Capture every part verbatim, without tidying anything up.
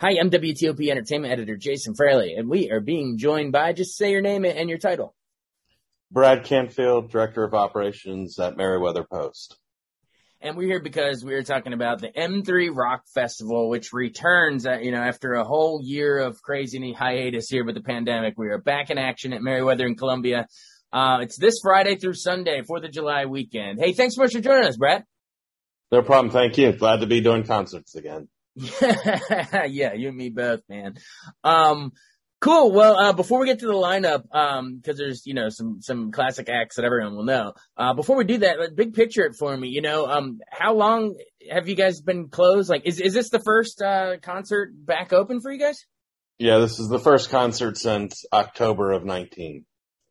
Hi, I'm W T O P Entertainment Editor Jason Fraley, and we are being joined by, just say your name and your title. Brad Canfield, Director of Operations at Merriweather Post. And we're here because we were talking about the M three Rock Festival, which returns, uh, you know, after a whole year of crazy hiatus here with the pandemic. We are back in action at Merriweather in Columbia. Uh, it's this Friday through Sunday, fourth of July weekend. Hey, thanks so much for joining us, Brad. No problem. Thank you. Glad to be doing concerts again. Yeah, you and me both, man. Um, cool. Well, uh, before we get to the lineup, um, cause there's, you know, some, some classic acts that everyone will know. Uh, before we do that, big picture it for me, you know, um, how long have you guys been closed? Like, is, is this the first, uh, concert back open for you guys? Yeah, this is the first concert since October of nineteen.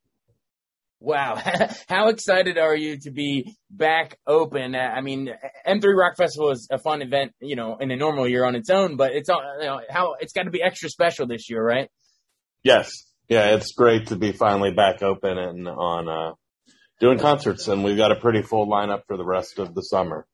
Wow. How excited are you to be back open? I mean, M three Rock Festival is a fun event, you know, in a normal year on its own, but it's, you know, how it's got to be extra special this year, right? Yes. Yeah, it's great to be finally back open and on, uh, doing concerts, and we've got a pretty full lineup for the rest of the summer.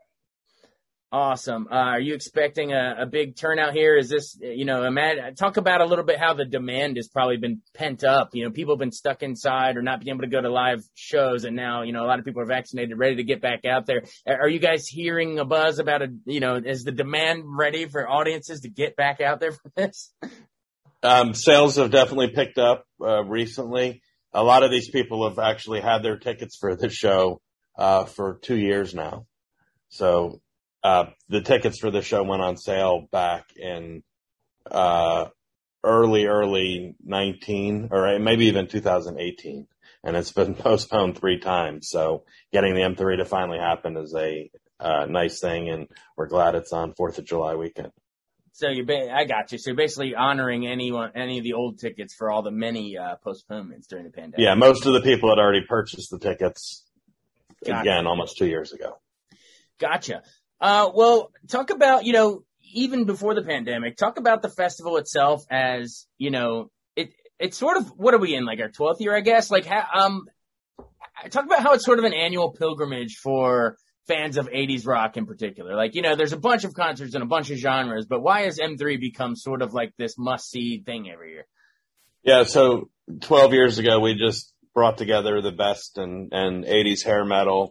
Awesome. Uh, are you expecting a, a big turnout here? Is this, you know, imagine, talk about a little bit how the demand has probably been pent up. You know, people have been stuck inside or not being able to go to live shows. And now, you know, a lot of people are vaccinated, ready to get back out there. Are you guys hearing a buzz about a, you know, is the demand ready for audiences to get back out there for this? Um, sales have definitely picked up, uh, recently. A lot of these people have actually had their tickets for the show, uh, for two years now. So, Uh, the tickets for the show went on sale back in, uh, early, early nineteen, or maybe even two thousand eighteen. And it's been postponed three times. So getting the M three to finally happen is a, uh, nice thing. And we're glad it's on fourth of July weekend. So you're, ba- I got you. So you're basically honoring anyone, any of the old tickets for all the many, uh, postponements during the pandemic. Yeah. Most of the people had already purchased the tickets Gotcha. again, almost two years ago. Gotcha. Uh, well, talk about, you know, even before the pandemic, talk about the festival itself as, you know, it, it's sort of, what are we in, like our twelfth year, I guess? Like, ha, um, talk about how it's sort of an annual pilgrimage for fans of eighties rock in particular. Like, you know, there's a bunch of concerts and a bunch of genres, but why has M three become sort of like this must-see thing every year? Yeah, so twelve years ago, we just brought together the best and, and eighties hair metal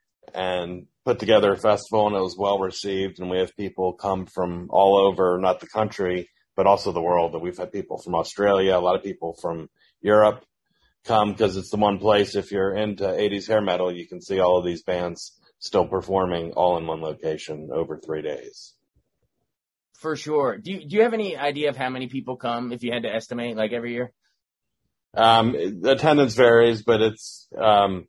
and put together a festival, and it was well received. And we have people come from all over, not the country, but also the world. And we've had people from Australia, a lot of people from Europe come because it's the one place, if you're into eighties hair metal, you can see all of these bands still performing all in one location over three days. For sure. Do you, do you have any idea of how many people come, if you had to estimate, like every year? Um, attendance varies, but it's, um,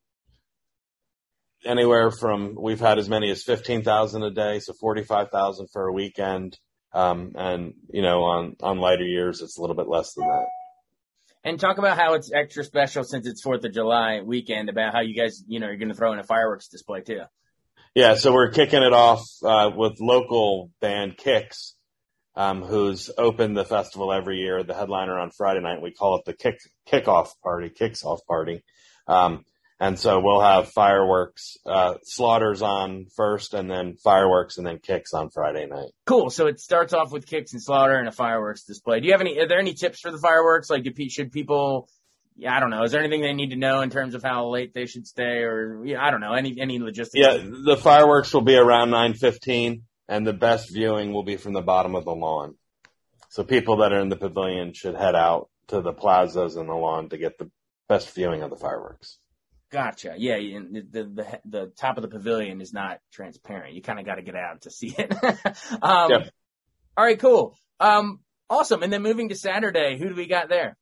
anywhere from, we've had as many as fifteen thousand a day, so forty-five thousand for a weekend. Um, and, you know, on, on lighter years, it's a little bit less than that. And talk about how it's extra special since it's fourth of July weekend, about how you guys, you know, you're going to throw in a fireworks display too. Yeah, so we're kicking it off, uh, with local band Kix, um, who's opened the festival every year, the headliner on Friday night. We call it the kick, kickoff party, kicks off party. Um, And so we'll have fireworks, uh, Slaughters on first, and then fireworks, and then Kix on Friday night. Cool. So it starts off with Kix and Slaughter and a fireworks display. Do you have any, are there any tips for the fireworks? Like, do, should people, yeah, I don't know. Is there anything they need to know in terms of how late they should stay, or, yeah, I don't know, any, any logistics? Yeah, the fireworks will be around nine fifteen, and the best viewing will be from the bottom of the lawn. So people that are in the pavilion should head out to the plazas and the lawn to get the best viewing of the fireworks. Gotcha. Yeah, the, the the the top of the pavilion is not transparent. You kind of got to get out to see it. um, yep. All right, cool. Um, awesome. And then moving to Saturday, who do we got there?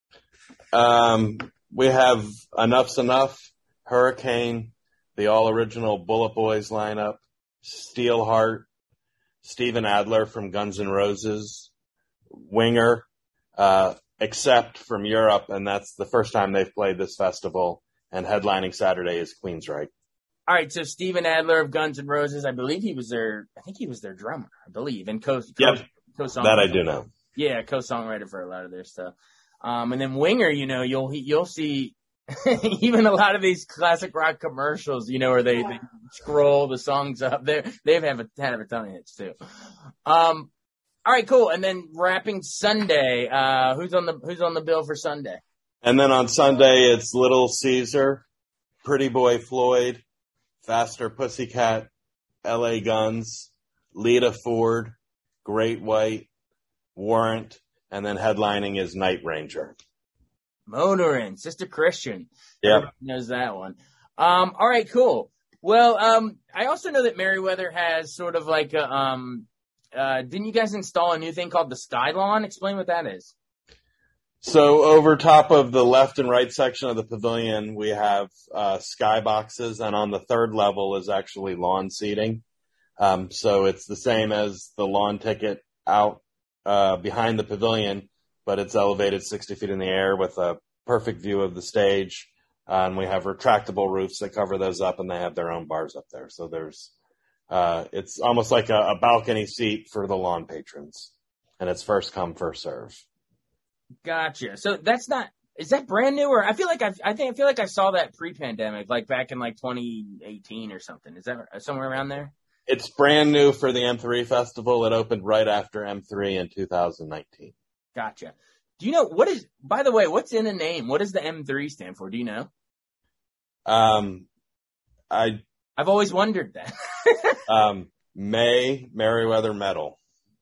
Um, we have Enough's Enough, Hurricane, the all original Bullet Boys lineup, Steelheart, Steven Adler from Guns N' Roses, Winger, uh, Accept from Europe, and that's the first time they've played this festival. And headlining Saturday is Queensryche. All right, so Steven Adler of Guns N' Roses, I believe he was their, I think he was their drummer, I believe, and co, co yep, co-songwriter. That I do know. Yeah, co-songwriter for a lot of their stuff. Um, and then Winger, you know, you'll you'll see even a lot of these classic rock commercials, you know, where they, they scroll the songs up there. They've have a, had a ton of hits too. Um, all right, cool. And then wrapping Sunday, uh, who's on the who's on the bill for Sunday? And then on Sunday, it's Little Caesar, Pretty Boy Floyd, Faster Pussycat, L A Guns, Lita Ford, Great White, Warrant, and then headlining is Night Ranger. Motorin, Sister Christian. Yeah. Everybody knows that one. Um, all right, cool. Well, um, I also know that Merriweather has sort of like a, um, uh, didn't you guys install a new thing called the Skylon? Explain what that is. So over top of the left and right section of the pavilion, we have uh, sky boxes, and on the third level is actually lawn seating. Um, so it's the same as the lawn ticket out uh, behind the pavilion, but it's elevated sixty feet in the air with a perfect view of the stage. Uh, and we have retractable roofs that cover those up, and they have their own bars up there. So there's, uh, it's almost like a, a balcony seat for the lawn patrons, and it's first come, first serve. Gotcha. So that's not, is that brand new, or I feel like I, I think I feel like I saw that pre-pandemic, like back in like twenty eighteen or something. Is that somewhere around there? It's brand new for the M three festival. It opened right after M three in two thousand nineteen. Gotcha. Do you know what is, by the way, what's in the name? What does the M three stand for? Do you know? Um, I, I've always wondered that. um, May Merriweather Metal.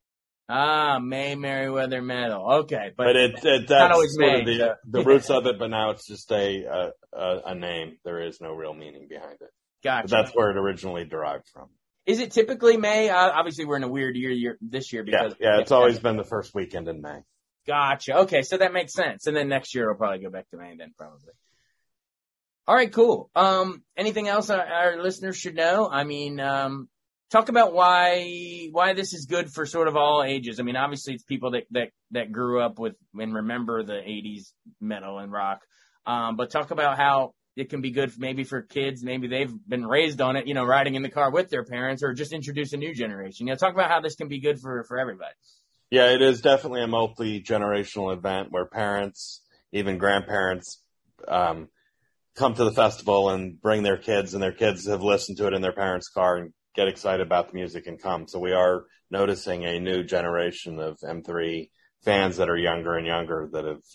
Ah, May Merriweather Metal. Okay. But, but it, it, not that's always sort May, of the, so. the roots of it, but now it's just a, a, a name. There is no real meaning behind it. Gotcha. But that's where it originally derived from. Is it typically May? Uh, obviously, we're in a weird year, year this year because yeah, yeah, it's always been the first weekend in May. Gotcha. Okay, so that makes sense. And then next year we'll probably go back to May then, probably. All right, cool. Um, anything else our, our listeners should know? I mean, um, talk about why why this is good for sort of all ages. I mean, obviously it's people that that that grew up with and remember the eighties metal and rock. Um, but talk about how it can be good maybe for kids. Maybe they've been raised on it, you know, riding in the car with their parents, or just introduce a new generation. You know, talk about how this can be good for, for everybody. Yeah, it is definitely a multi-generational event where parents, even grandparents, um, come to the festival and bring their kids, and their kids have listened to it in their parents' car and get excited about the music and come. So we are noticing a new generation of M three fans that are younger and younger that have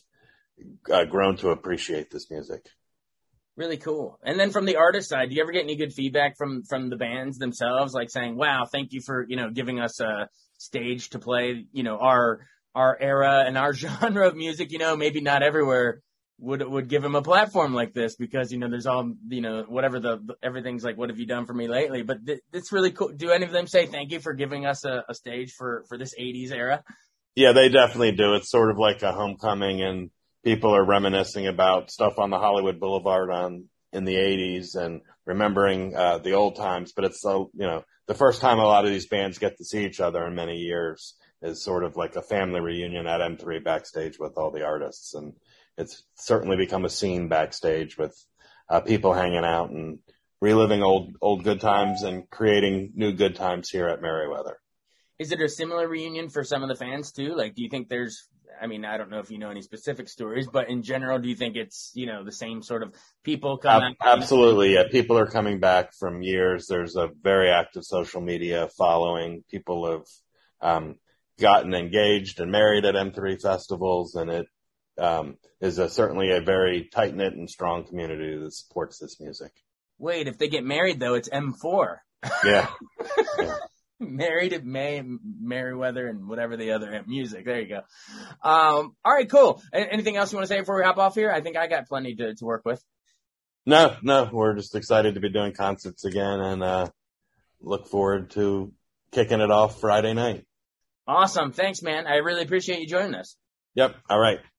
uh, grown to appreciate this music. Really cool. And then from the artist side, do you ever get any good feedback from, from the bands themselves? Like saying, wow, thank you for, you know, giving us a stage to play, you know, our, our era and our genre of music. You know, maybe not everywhere would, would give them a platform like this because, you know, there's all, you know, whatever the, everything's like, what have you done for me lately? But th- it's really cool. Do any of them say thank you for giving us a, a stage for, for this eighties era? Yeah, they definitely do. It's sort of like a homecoming, and people are reminiscing about stuff on the Hollywood Boulevard on in the eighties and remembering uh, the old times. But it's, uh, you know, the first time a lot of these bands get to see each other in many years is sort of like a family reunion at M three backstage with all the artists. And it's certainly become a scene backstage with uh, people hanging out and reliving old old good times and creating new good times here at Merriweather. Is it a similar reunion for some of the fans too? Like, do you think there's, I mean, I don't know if you know any specific stories, but in general, do you think it's, you know, the same sort of people coming? Ab- absolutely. Yeah. People are coming back from years. There's a very active social media following. People have um, gotten engaged and married at M three festivals, and it um, is a, certainly a very tight-knit and strong community that supports this music. Wait, if they get married, though, it's M four. Yeah. Yeah. Married at May, Merriweather, and whatever the other music. There you go. Um, all right, cool. Anything else you want to say before we hop off here? I think I got plenty to, to work with. No, no, we're just excited to be doing concerts again, and uh, look forward to kicking it off Friday night. Awesome. Thanks, man. I really appreciate you joining us. Yep. All right.